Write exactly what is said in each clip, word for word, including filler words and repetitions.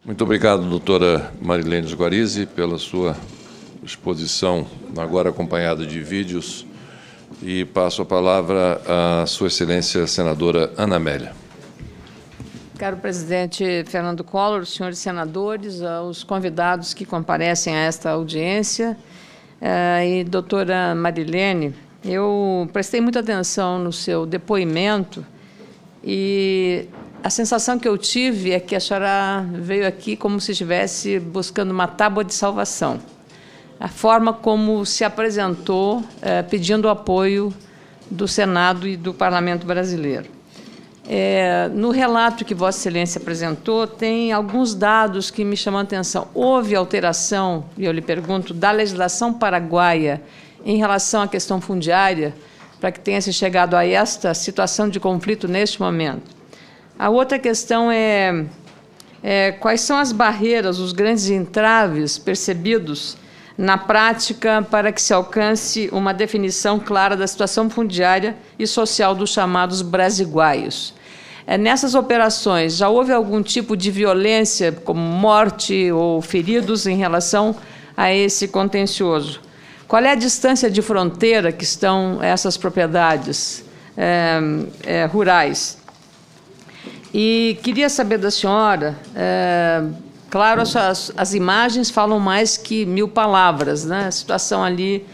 Muito obrigado, doutora Marilene Sguarizi, pela sua exposição, agora acompanhada de vídeos. E passo a palavra à Sua Excelência, senadora Ana Amélia. Caro presidente Fernando Collor, senhores senadores, aos convidados que comparecem a esta audiência, e doutora Marilene, eu prestei muita atenção no seu depoimento e a sensação que eu tive é que a senhora veio aqui como se estivesse buscando uma tábua de salvação. A forma como se apresentou, eh, pedindo apoio do Senado e do Parlamento brasileiro. É, no relato que Vossa Excelência apresentou, tem alguns dados que me chamam a atenção. Houve alteração, e eu lhe pergunto, da legislação paraguaia em relação à questão fundiária, para que tenha se chegado a esta situação de conflito neste momento? A outra questão é, é quais são as barreiras, os grandes entraves percebidos na prática para que se alcance uma definição clara da situação fundiária e social dos chamados brasiguaios. É, nessas operações, já houve algum tipo de violência, como morte ou feridos, em relação a esse contencioso? Qual é a distância de fronteira que estão essas propriedades é, é, rurais? E queria saber da senhora... É, Claro, as, as imagens falam mais que mil palavras, né? A situação ali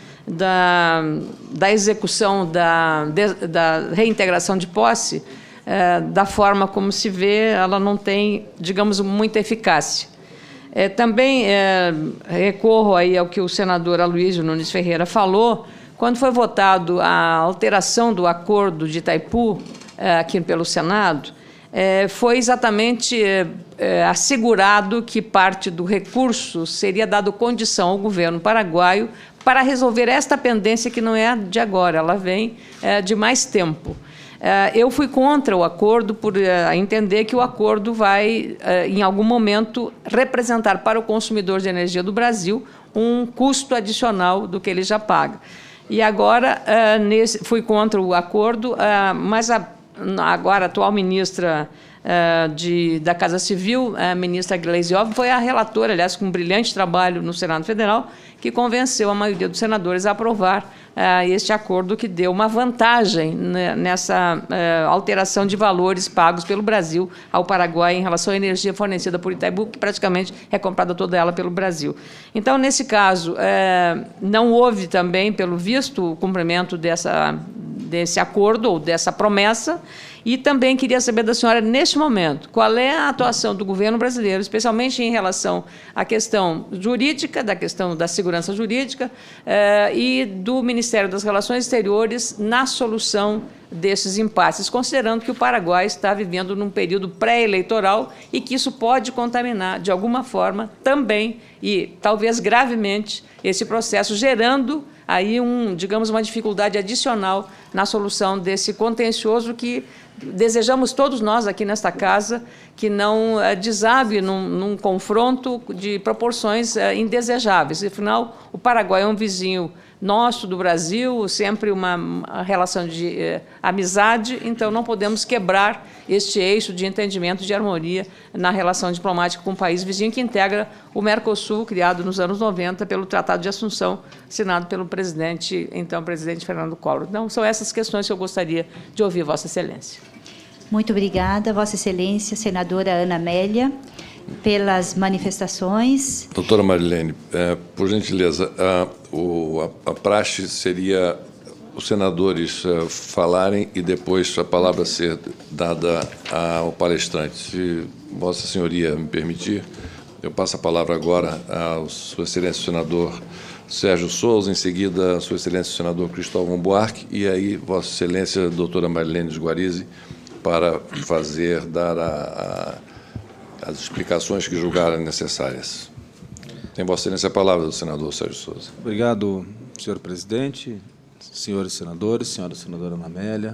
da, da execução, da, de, da reintegração de posse, é, da forma como se vê, ela não tem, digamos, muita eficácia. É, também é, recorro aí ao que o senador Aloysio Nunes Ferreira falou, quando foi votado a alteração do acordo de Itaipu, é, aqui pelo Senado, É, foi exatamente é, é, assegurado que parte do recurso seria dado condição ao governo paraguaio para resolver esta pendência que não é de agora, ela vem é, de mais tempo. É, eu fui contra o acordo por é, entender que o acordo vai, é, em algum momento, representar para o consumidor de energia do Brasil um custo adicional do que ele já paga. E agora, é, nesse, fui contra o acordo, é, mas a agora a atual ministra uh, de, da Casa Civil, a ministra Gleisiov, foi a relatora, aliás, com um brilhante trabalho no Senado Federal, que convenceu a maioria dos senadores a aprovar uh, este acordo que deu uma vantagem né, nessa uh, alteração de valores pagos pelo Brasil ao Paraguai em relação à energia fornecida por Itaipu, que praticamente é comprada toda ela pelo Brasil. Então, nesse caso, uh, não houve também, pelo visto, o cumprimento dessa... desse acordo ou dessa promessa, e também queria saber da senhora, neste momento, qual é a atuação do governo brasileiro, especialmente em relação à questão jurídica, da questão da segurança jurídica eh, e do Ministério das Relações Exteriores na solução desses impasses, considerando que o Paraguai está vivendo num período pré-eleitoral e que isso pode contaminar, de alguma forma, também, e talvez gravemente, esse processo, gerando aí, um, digamos, uma dificuldade adicional na solução desse contencioso que desejamos todos nós aqui nesta casa que não uh, desabe num, num confronto de proporções uh, indesejáveis. Afinal, o Paraguai é um vizinho nosso, do Brasil, sempre uma, uma relação de eh, amizade, então não podemos quebrar este eixo de entendimento, de harmonia na relação diplomática com o país vizinho que integra o Mercosul, criado nos anos noventa pelo Tratado de Assunção, assinado pelo presidente, então presidente Fernando Collor. Então, são essas questões que eu gostaria de ouvir Vossa Excelência. Muito obrigada, Vossa Excelência, senadora Ana Amélia, pelas manifestações. Doutora Marilene, é, por gentileza, a, o, a, a praxe seria os senadores é, falarem e depois a palavra ser dada ao palestrante. Se Vossa Senhoria me permitir, eu passo a palavra agora ao Sua Excelência o senador Sérgio Souza, em seguida a Sua Excelência o senador Cristóvão Buarque e aí Vossa Excelência a doutora Marilene Sguarizi para fazer, dar a, a as explicações que julgarem necessárias. Tem Vossa Excelência a palavra do senador Sérgio Souza. Obrigado, senhor presidente, senhores senadores, senhora senadora Ana Amélia,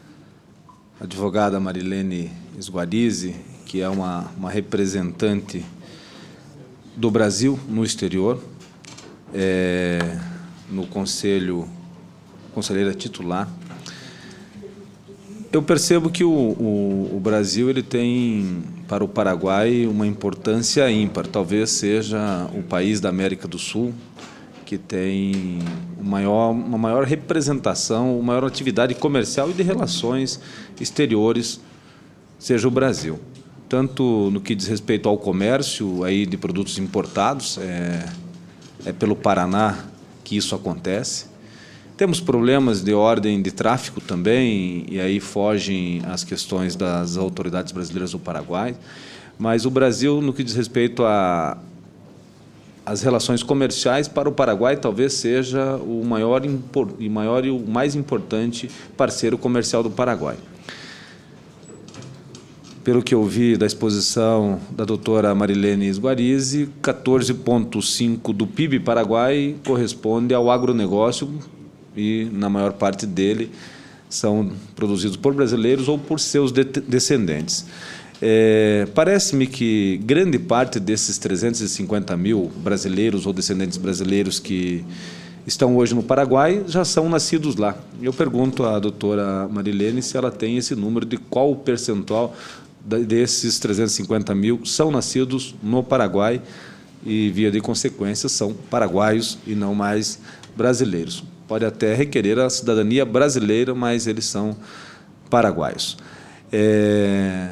advogada Marilene Sguarizi, que é uma, uma representante do Brasil no exterior, é, no Conselho, conselheira titular. Eu percebo que o, o, o Brasil ele tem para o Paraguai uma importância ímpar. Talvez seja o país da América do Sul que tem maior, uma maior representação, uma maior atividade comercial e de relações exteriores, seja o Brasil. Tanto no que diz respeito ao comércio aí de produtos importados, é, é pelo Paraná que isso acontece. Temos problemas de ordem de tráfico também, e aí fogem as questões das autoridades brasileiras do Paraguai, mas o Brasil, no que diz respeito a as relações comerciais, para o Paraguai talvez seja o maior, e maior e o mais importante parceiro comercial do Paraguai. Pelo que eu vi da exposição da doutora Marilene Isguarizi, quatorze vírgula cinco por cento do P I B Paraguai corresponde ao agronegócio e, na maior parte dele, são produzidos por brasileiros ou por seus de descendentes. É, parece-me que grande parte desses trezentos e cinquenta mil brasileiros ou descendentes brasileiros que estão hoje no Paraguai já são nascidos lá. Eu pergunto à doutora Marilene se ela tem esse número de qual o percentual desses trezentos e cinquenta mil são nascidos no Paraguai e, via de consequência, são paraguaios e não mais brasileiros. Pode até requerer a cidadania brasileira, mas eles são paraguaios. É...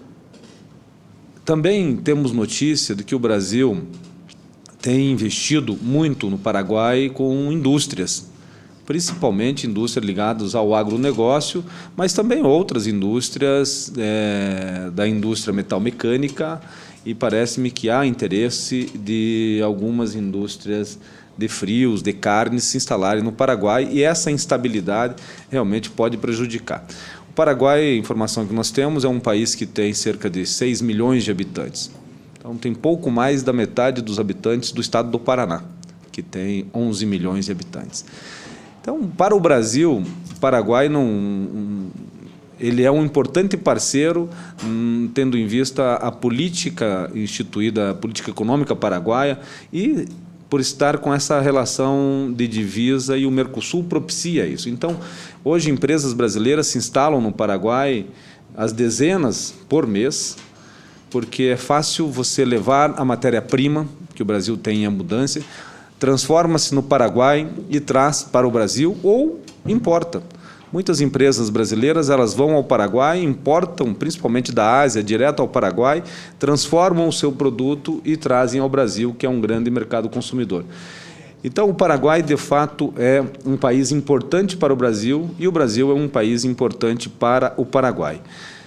Também temos notícia de que o Brasil tem investido muito no Paraguai com indústrias, principalmente indústrias ligadas ao agronegócio, mas também outras indústrias é, da indústria metalmecânica, e parece-me que há interesse de algumas indústrias de frios, de carnes se instalarem no Paraguai, e essa instabilidade realmente pode prejudicar. O Paraguai, a informação que nós temos, é um país que tem cerca de seis milhões de habitantes. Então, tem pouco mais da metade dos habitantes do estado do Paraná, que tem onze milhões de habitantes. Então, para o Brasil, o Paraguai não, ele é um importante parceiro, tendo em vista a política instituída, a política econômica paraguaia, e por estar com essa relação de divisa, e o Mercosul propicia isso. Então, hoje, empresas brasileiras se instalam no Paraguai às dezenas por mês, porque é fácil você levar a matéria-prima, que o Brasil tem em abundância, transforma-se no Paraguai e traz para o Brasil ou importa. Muitas empresas brasileiras elas vão ao Paraguai, importam, principalmente da Ásia, direto ao Paraguai, transformam o seu produto e trazem ao Brasil, que é um grande mercado consumidor. Então, o Paraguai, de fato, é um país importante para o Brasil, e o Brasil é um país importante para o Paraguai.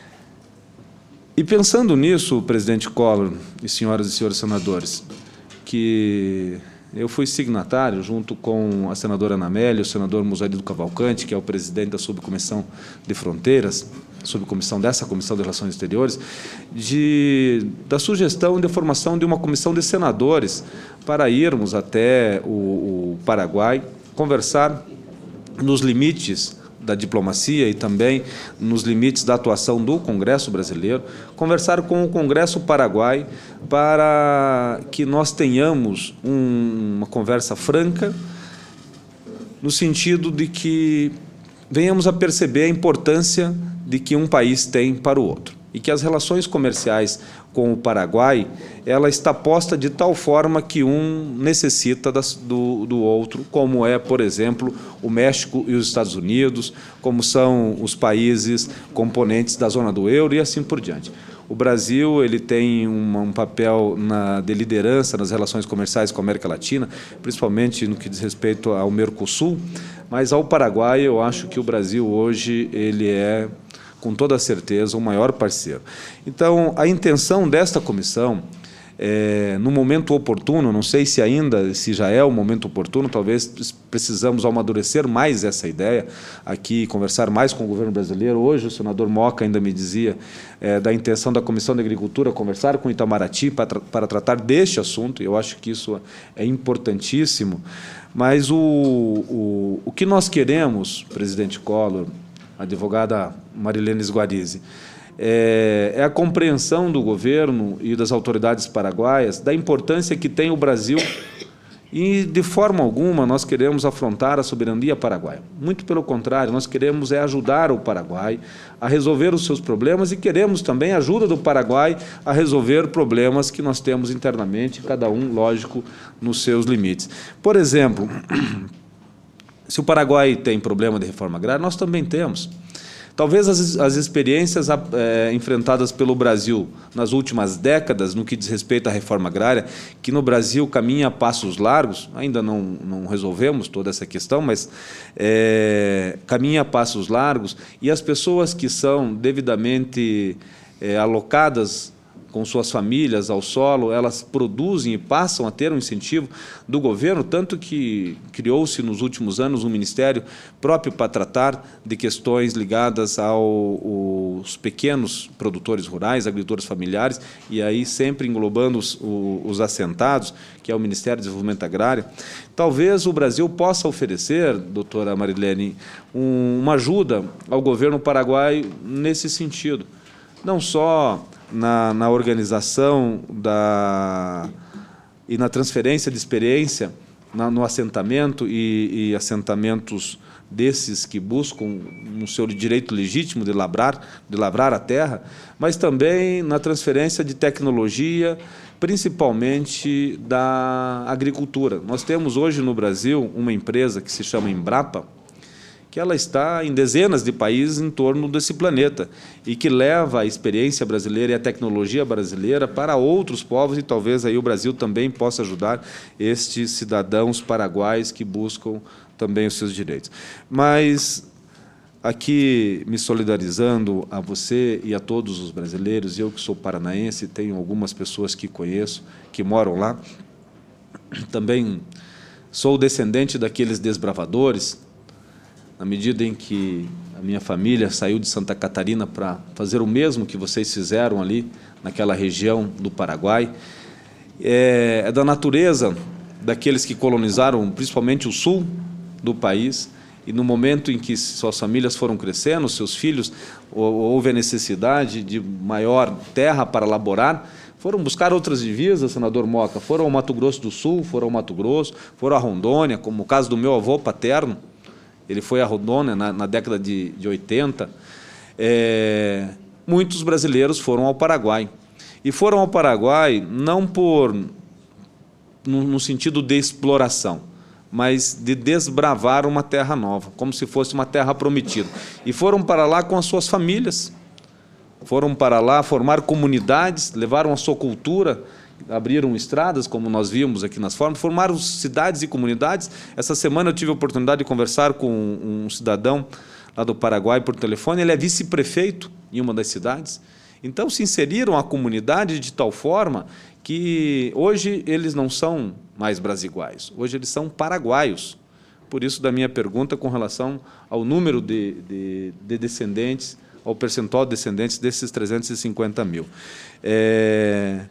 E pensando nisso, presidente Collor e senhoras e senhores senadores, que eu fui signatário, junto com a senadora Ana Amélia, o senador Musarido Cavalcante, que é o presidente da Subcomissão de Fronteiras, subcomissão dessa Comissão de Relações Exteriores, de, da sugestão de formação de uma comissão de senadores para irmos até o, o Paraguai, conversar nos limites da diplomacia e também nos limites da atuação do Congresso brasileiro, conversar com o Congresso paraguai para que nós tenhamos um, uma conversa franca, no sentido de que venhamos a perceber a importância de que um país tem para o outro, e que as relações comerciais com o Paraguai, ela está posta de tal forma que um necessita das, do, do outro, como é, por exemplo, o México e os Estados Unidos, como são os países componentes da zona do euro e assim por diante. O Brasil ele tem um, um papel na, de liderança nas relações comerciais com a América Latina, principalmente no que diz respeito ao Mercosul, mas ao Paraguai eu acho que o Brasil hoje ele é, com toda certeza, o maior parceiro. Então, a intenção desta comissão, é, no momento oportuno, não sei se ainda, se já é o momento oportuno, talvez precisamos amadurecer mais essa ideia aqui, conversar mais com o governo brasileiro. Hoje o senador Moca ainda me dizia é, da intenção da Comissão de Agricultura conversar com Itamaraty para, tra para tratar deste assunto, e eu acho que isso é importantíssimo. Mas o, o, o que nós queremos, presidente Collor, advogada Marilene Isguarizi, é, é a compreensão do governo e das autoridades paraguaias da importância que tem o Brasil E, de forma alguma, nós queremos afrontar a soberania paraguaia. Muito pelo contrário, nós queremos é ajudar o Paraguai a resolver os seus problemas e queremos também a ajuda do Paraguai a resolver problemas que nós temos internamente, cada um, lógico, nos seus limites. Por exemplo, se o Paraguai tem problema de reforma agrária, nós também temos. Talvez as, as experiências é, enfrentadas pelo Brasil nas últimas décadas, no que diz respeito à reforma agrária, que no Brasil caminha a passos largos, ainda não, não resolvemos toda essa questão, mas é, caminha a passos largos, e as pessoas que são devidamente é, alocadas com suas famílias ao solo, elas produzem e passam a ter um incentivo do governo, tanto que criou-se nos últimos anos um ministério próprio para tratar de questões ligadas aos pequenos produtores rurais, agricultores familiares, e aí sempre englobando os, os assentados, que é o Ministério do Desenvolvimento Agrário. Talvez o Brasil possa oferecer, doutora Marilene, um, uma ajuda ao governo paraguaio nesse sentido, não só Na, na organização da, e na transferência de experiência na, no assentamento e, e assentamentos desses que buscam no seu direito legítimo de lavrar, de lavrar a terra, mas também na transferência de tecnologia, principalmente da agricultura. Nós temos hoje no Brasil uma empresa que se chama Embrapa, que ela está em dezenas de países em torno desse planeta e que leva a experiência brasileira e a tecnologia brasileira para outros povos, e talvez aí o Brasil também possa ajudar estes cidadãos paraguaios que buscam também os seus direitos. Mas, aqui, me solidarizando a você e a todos os brasileiros, eu que sou paranaense, tenho algumas pessoas que conheço, que moram lá, também sou descendente daqueles desbravadores, na medida em que a minha família saiu de Santa Catarina para fazer o mesmo que vocês fizeram ali, naquela região do Paraguai, é, é da natureza daqueles que colonizaram, principalmente o sul do país, e no momento em que suas famílias foram crescendo, seus filhos, houve a necessidade de maior terra para laborar, foram buscar outras divisas, senador Moca, foram ao Mato Grosso do Sul, foram ao Mato Grosso, foram a Rondônia, como o caso do meu avô paterno. Ele foi a Rondônia na, na década de, de oitenta. É, muitos brasileiros foram ao Paraguai. E foram ao Paraguai não por no, no sentido de exploração, mas de desbravar uma terra nova, como se fosse uma terra prometida. E foram para lá com as suas famílias, foram para lá formar comunidades, levaram a sua cultura, abriram estradas, como nós vimos aqui nas formas, formaram cidades e comunidades. Essa semana eu tive a oportunidade de conversar com um cidadão lá do Paraguai por telefone, ele é vice-prefeito em uma das cidades. Então, se inseriram a comunidade de tal forma que hoje eles não são mais brasiguaios, hoje eles são paraguaios. Por isso, da minha pergunta com relação ao número de, de, de descendentes, ao percentual de descendentes desses trezentos e cinquenta mil. É...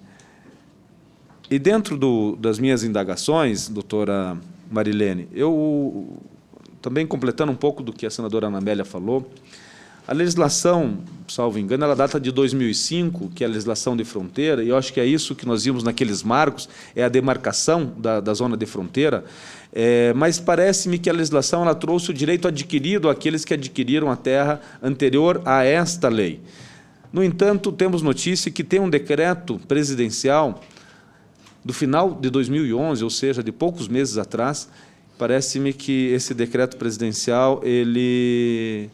E dentro do, das minhas indagações, doutora Marilene, eu, também completando um pouco do que a senadora Ana Amélia falou, a legislação, salvo engano, ela data de dois mil e cinco, que é a legislação de fronteira, e eu acho que é isso que nós vimos naqueles marcos, é a demarcação da, da zona de fronteira, é, mas parece-me que a legislação ela trouxe o direito adquirido àqueles que adquiriram a terra anterior a esta lei. No entanto, temos notícia que tem um decreto presidencial do final de dois mil e onze, ou seja, de poucos meses atrás, parece-me que esse decreto presidencial ele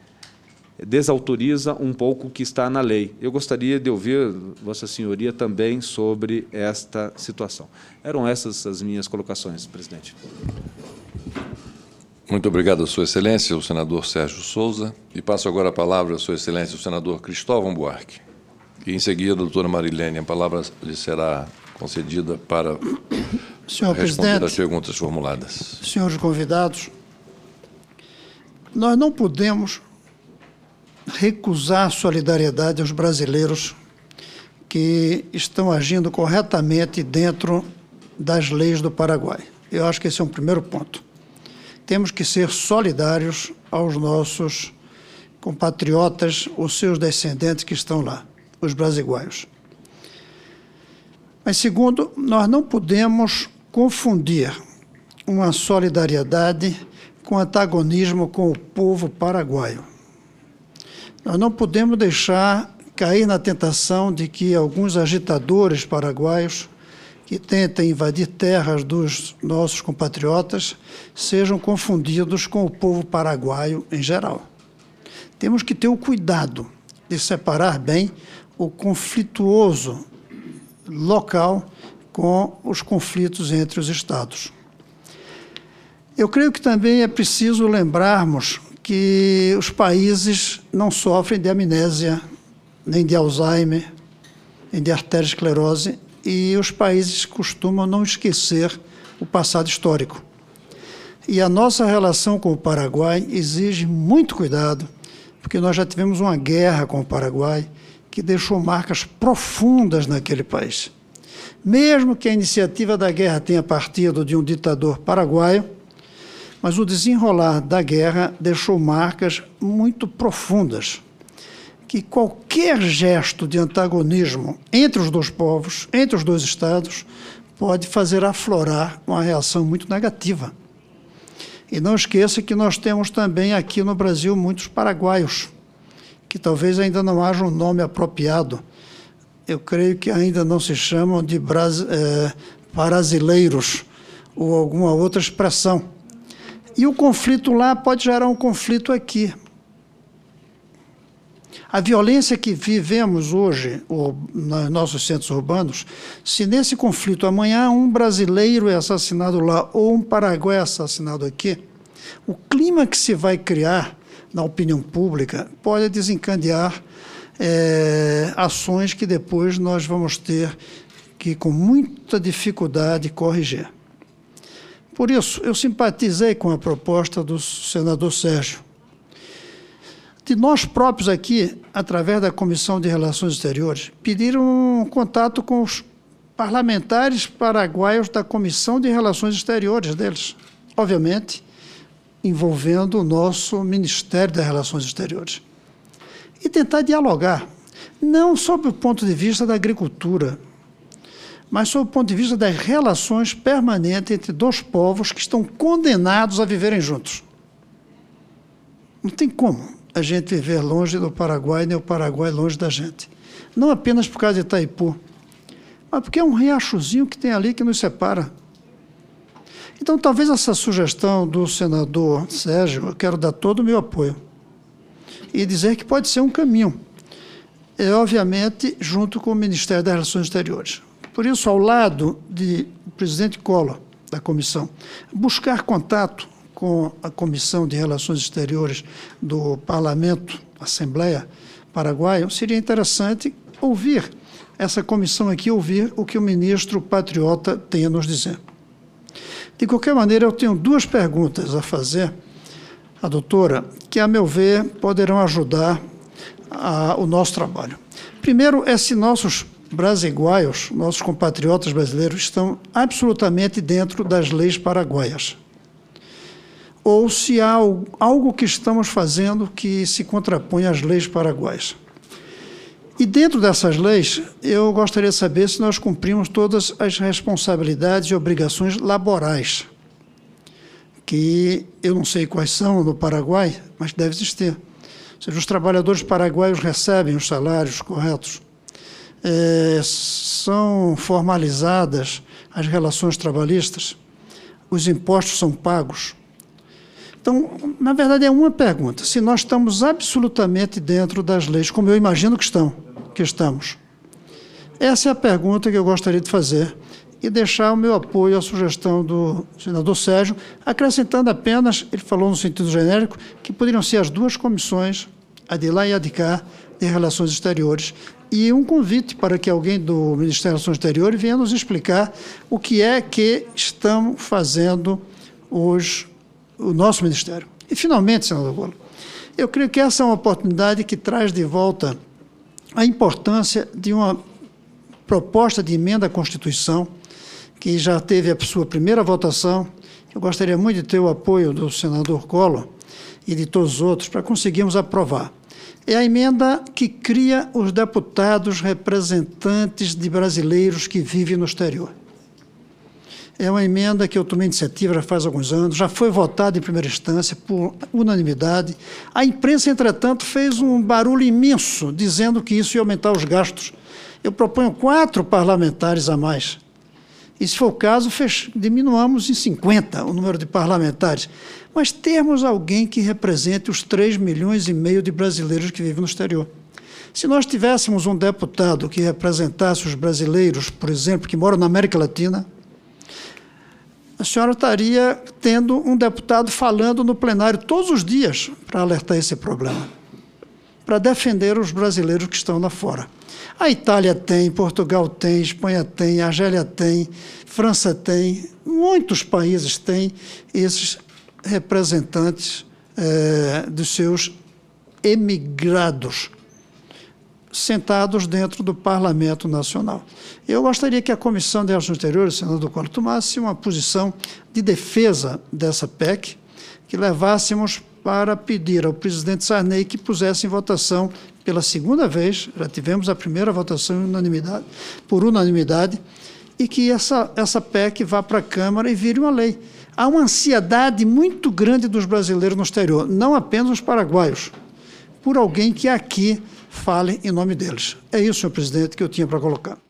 desautoriza um pouco o que está na lei. Eu gostaria de ouvir Vossa Senhoria também sobre esta situação. Eram essas as minhas colocações, presidente. Muito obrigado, Sua Excelência, o senador Sérgio Souza. E passo agora a palavra a Sua Excelência, o senador Cristóvão Buarque. E, em seguida, a doutora Marilene, a palavra lhe será concedida para Senhor responder às perguntas formuladas. Senhores convidados, nós não podemos recusar solidariedade aos brasileiros que estão agindo corretamente dentro das leis do Paraguai. Eu acho que esse é um primeiro ponto. Temos que ser solidários aos nossos compatriotas, os seus descendentes que estão lá, os brasiguaios. Mas, segundo, nós não podemos confundir uma solidariedade com antagonismo com o povo paraguaio. Nós não podemos deixar cair na tentação de que alguns agitadores paraguaios que tentem invadir terras dos nossos compatriotas sejam confundidos com o povo paraguaio em geral. Temos que ter o cuidado de separar bem o conflituoso local com os conflitos entre os estados. Eu creio que também é preciso lembrarmos que os países não sofrem de amnésia, nem de Alzheimer, nem de arteriosclerose, e os países costumam não esquecer o passado histórico. E a nossa relação com o Paraguai exige muito cuidado, porque nós já tivemos uma guerra com o Paraguai que deixou marcas profundas naquele país. Mesmo que a iniciativa da guerra tenha partido de um ditador paraguaio, mas o desenrolar da guerra deixou marcas muito profundas, que qualquer gesto de antagonismo entre os dois povos, entre os dois estados, pode fazer aflorar uma reação muito negativa. E não esqueça que nós temos também aqui no Brasil muitos paraguaios, que talvez ainda não haja um nome apropriado. Eu creio que ainda não se chamam de bras, é, brasileiros ou alguma outra expressão. E o conflito lá pode gerar um conflito aqui. A violência que vivemos hoje ou, nos nossos centros urbanos, se nesse conflito amanhã um brasileiro é assassinado lá ou um paraguaio é assassinado aqui, o clima que se vai criar na opinião pública pode desencadear é, ações que depois nós vamos ter que, com muita dificuldade, corrigir. Por isso, eu simpatizei com a proposta do senador Sérgio, de nós próprios aqui, através da Comissão de Relações Exteriores, pediram um contato com os parlamentares paraguaios da Comissão de Relações Exteriores deles, obviamente, envolvendo o nosso Ministério das Relações Exteriores. E tentar dialogar, não sob o ponto de vista da agricultura, mas sob o ponto de vista das relações permanentes entre dois povos que estão condenados a viverem juntos. Não tem como a gente viver longe do Paraguai, nem o Paraguai longe da gente. Não apenas por causa de Itaipu, mas porque é um riachozinho que tem ali que nos separa. Então, talvez essa sugestão do senador Sérgio, eu quero dar todo o meu apoio e dizer que pode ser um caminho, é, obviamente, junto com o Ministério das Relações Exteriores. Por isso, ao lado do presidente Collor, da comissão, buscar contato com a Comissão de Relações Exteriores do Parlamento, Assembleia Paraguaia, seria interessante ouvir essa comissão aqui, ouvir o que o ministro patriota tem a nos dizer. De qualquer maneira, eu tenho duas perguntas a fazer à doutora, que, a meu ver, poderão ajudar a, o nosso trabalho. Primeiro, é se nossos brasiguaios, nossos compatriotas brasileiros, estão absolutamente dentro das leis paraguaias. Ou se há algo que estamos fazendo que se contrapõe às leis paraguaias. E dentro dessas leis, eu gostaria de saber se nós cumprimos todas as responsabilidades e obrigações laborais, que eu não sei quais são no Paraguai, mas deve existir. Ou seja, os trabalhadores paraguaios recebem os salários corretos, é, são formalizadas as relações trabalhistas, os impostos são pagos. Então, na verdade, é uma pergunta. Se nós estamos absolutamente dentro das leis, como eu imagino que, estão, que estamos. Essa é a pergunta que eu gostaria de fazer e deixar o meu apoio à sugestão do senador Sérgio, acrescentando apenas, ele falou no sentido genérico, que poderiam ser as duas comissões, a de lá e a de cá, de Relações Exteriores, e um convite para que alguém do Ministério das Relações Exteriores venha nos explicar o que é que estão fazendo os o nosso Ministério. E, finalmente, senador Collor, eu creio que essa é uma oportunidade que traz de volta a importância de uma proposta de emenda à Constituição, que já teve a sua primeira votação. Eu gostaria muito de ter o apoio do senador Collor e de todos os outros para conseguirmos aprovar. É a emenda que cria os deputados representantes de brasileiros que vivem no exterior. É uma emenda que eu tomei iniciativa já faz alguns anos, já foi votada em primeira instância por unanimidade. A imprensa, entretanto, fez um barulho imenso, dizendo que isso ia aumentar os gastos. Eu proponho quatro parlamentares a mais. E, se for o caso, fech... diminuamos em cinquenta o número de parlamentares. Mas termos alguém que represente os três milhões e meio de brasileiros que vivem no exterior. Se nós tivéssemos um deputado que representasse os brasileiros, por exemplo, que moram na América Latina, a senhora estaria tendo um deputado falando no plenário todos os dias para alertar esse problema, para defender os brasileiros que estão lá fora. A Itália tem, Portugal tem, Espanha tem, Argélia tem, França tem, muitos países têm esses representantes eh, dos seus emigrados, sentados dentro do Parlamento Nacional. Eu gostaria que a Comissão de Relações Exteriores, senador Collor, tomasse uma posição de defesa dessa P E C, que levássemos para pedir ao presidente Sarney que pusesse em votação pela segunda vez, já tivemos a primeira votação em unanimidade, por unanimidade, e que essa, essa P E C vá para a Câmara e vire uma lei. Há uma ansiedade muito grande dos brasileiros no exterior, não apenas os paraguaios, por alguém que aqui fale em nome deles. É isso, senhor presidente, que eu tinha para colocar.